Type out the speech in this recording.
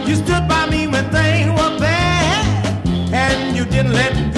You stood by me when things were bad, and you didn't let